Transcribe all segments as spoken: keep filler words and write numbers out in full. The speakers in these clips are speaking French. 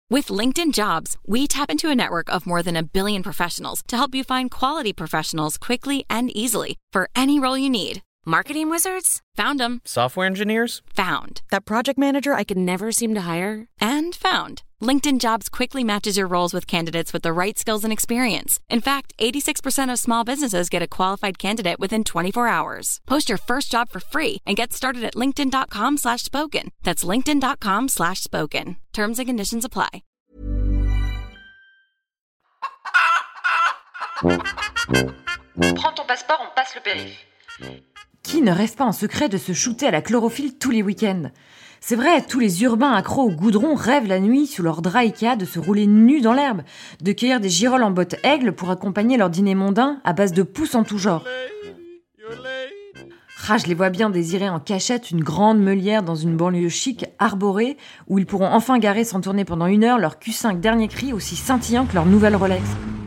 With LinkedIn Jobs, we tap into a network of more than a billion professionals to help you find quality professionals quickly and easily for any role you need. Marketing wizards? Found them. Software engineers? Found. That project manager I could never seem to hire? And found. LinkedIn Jobs quickly matches your roles with candidates with the right skills and experience. In fact, eighty-six percent of small businesses get a qualified candidate within twenty-four hours. Post your first job for free and get started at linkedin.com slash spoken. That's linkedin.com slash spoken. Terms and conditions apply. Prends ton passeport, on passe le périph'. Qui ne rêve pas en secret de se shooter à la chlorophylle tous les week-ends ? C'est vrai, tous les urbains accros au goudron rêvent la nuit sous leur drap Ikea de se rouler nus dans l'herbe, de cueillir des girolles en bottes aigles pour accompagner leur dîner mondain à base de pousses en tout genre. Ah, je les vois bien désirer en cachette une grande meulière dans une banlieue chic, arborée, où ils pourront enfin garer sans tourner pendant une heure leur Q cinq dernier cri aussi scintillant que leur nouvelle Rolex.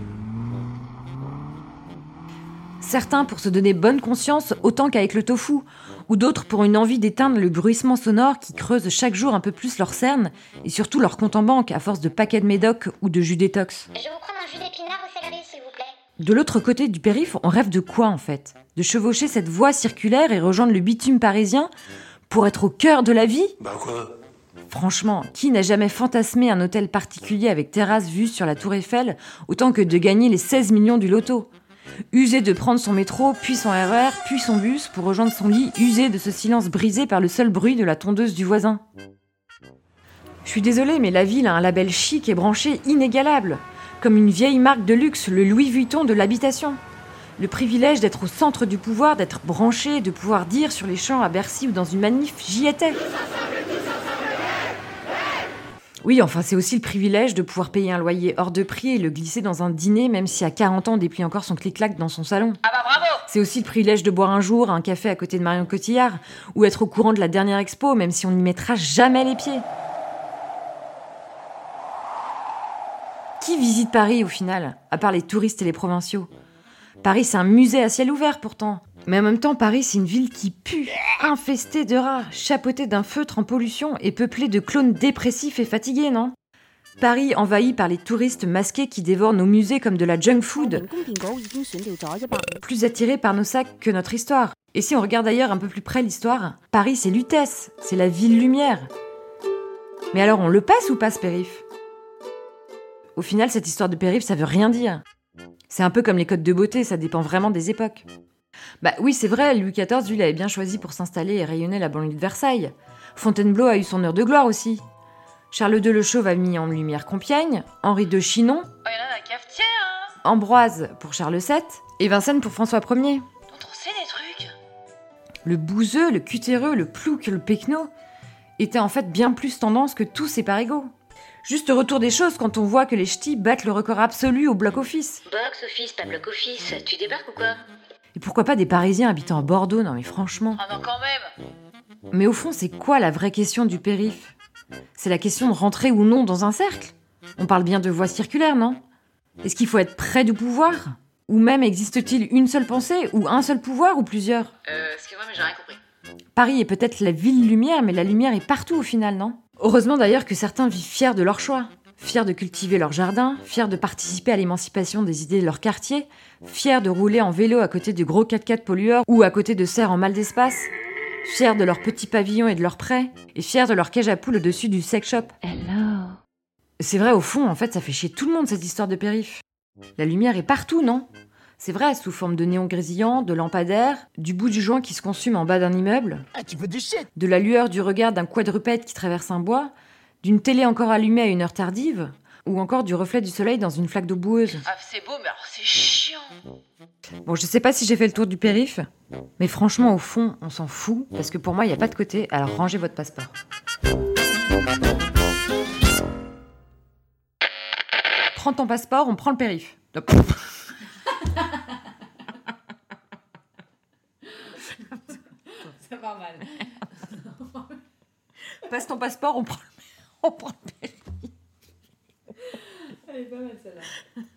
Certains pour se donner bonne conscience autant qu'avec le tofu, ou d'autres pour une envie d'éteindre le bruissement sonore qui creuse chaque jour un peu plus leur cerne, et surtout leur compte en banque à force de paquets de médoc ou de jus détox. Je vous prends un jus d'épinard au céleri, s'il vous plaît. De l'autre côté du périph', on rêve de quoi en fait ? De chevaucher cette voie circulaire et rejoindre le bitume parisien pour être au cœur de la vie ? Bah quoi ? Franchement, qui n'a jamais fantasmé un hôtel particulier avec terrasse vue sur la Tour Eiffel autant que de gagner les seize millions du loto ? Usé de prendre son métro, puis son R E R, puis son bus pour rejoindre son lit, usé de ce silence brisé par le seul bruit de la tondeuse du voisin. Je suis désolée, mais la ville a un label chic et branché inégalable, comme une vieille marque de luxe, le Louis Vuitton de l'habitation. Le privilège d'être au centre du pouvoir, d'être branché, de pouvoir dire sur les champs à Bercy ou dans une manif, j'y étais. Oui, enfin, c'est aussi le privilège de pouvoir payer un loyer hors de prix et le glisser dans un dîner, même si à quarante ans, on déplie encore son clic-clac dans son salon. Ah bah bravo! C'est aussi le privilège de boire un jour un café à côté de Marion Cotillard, ou être au courant de la dernière expo, même si on n'y mettra jamais les pieds. Qui visite Paris, au final, à part les touristes et les provinciaux ? Paris, c'est un musée à ciel ouvert, pourtant. Mais en même temps, Paris, c'est une ville qui pue, infestée de rats, chapeautée d'un feutre en pollution et peuplée de clones dépressifs et fatigués, non ? Paris envahi par les touristes masqués qui dévorent nos musées comme de la junk food, plus attirés par nos sacs que notre histoire. Et si on regarde d'ailleurs un peu plus près l'histoire, Paris, c'est Lutèce, c'est la ville lumière. Mais alors, on le passe ou pas, ce périph'? Au final, cette histoire de périph', ça veut rien dire. C'est un peu comme les codes de beauté, ça dépend vraiment des époques. Bah oui, c'est vrai, Louis quatorze, lui, l'avait bien choisi pour s'installer et rayonner la banlieue de Versailles. Fontainebleau a eu son heure de gloire aussi. Charles deux le Chauve a mis en lumière Compiègne, Henri deux Chinon, Oh, y'en a dans la cafetière, hein! Ambroise pour Charles sept et Vincennes pour François Ier. Dont on sait des trucs! Le bouseux, le cutéreux, le plouc, le pecno étaient en fait bien plus tendance que tous ces parigots. Juste retour des choses quand on voit que les ch'tis battent le record absolu au bloc-office. Box office, pas bloc office, tu débarques ou quoi? Et pourquoi pas des Parisiens habitant à Bordeaux, non mais franchement. Ah non, quand même! Mais au fond, c'est quoi la vraie question du périph'? C'est la question de rentrer ou non dans un cercle. On parle bien de voie circulaire, non? Est-ce qu'il faut être près du pouvoir? Ou même existe-t-il une seule pensée, ou un seul pouvoir, ou plusieurs? Euh, excuse-moi, mais j'ai rien compris. Paris est peut-être la ville lumière, mais la lumière est partout au final, non? Heureusement d'ailleurs que certains vivent fiers de leur choix. Fiers de cultiver leur jardin, fiers de participer à l'émancipation des idées de leur quartier, fiers de rouler en vélo à côté de gros quatre-quatre pollueurs ou à côté de serres en mal d'espace, fiers de leurs petits pavillons et de leurs prés, et fiers de leur cage à poules au-dessus du sex shop. Hello. C'est vrai, au fond, en fait, ça fait chier tout le monde, cette histoire de périph'. La lumière est partout, non? C'est vrai, sous forme de néons grésillants, de lampadaires, du bout du joint qui se consume en bas d'un immeuble, Ah, tu veux du shit? de la lueur du regard d'un quadrupède qui traverse un bois, d'une télé encore allumée à une heure tardive, ou encore du reflet du soleil dans une flaque d'eau boueuse. Ah, c'est beau, mais alors c'est chiant! Bon, je sais pas si j'ai fait le tour du périph', mais franchement, au fond, on s'en fout, parce que pour moi, il n'y a pas de côté, alors rangez votre passeport. Prends ton passeport, on prend le périph'. Hop. C'est pas mal. Passe ton passeport, on prend le, on prend le périph'. Elle est pas mal celle-là.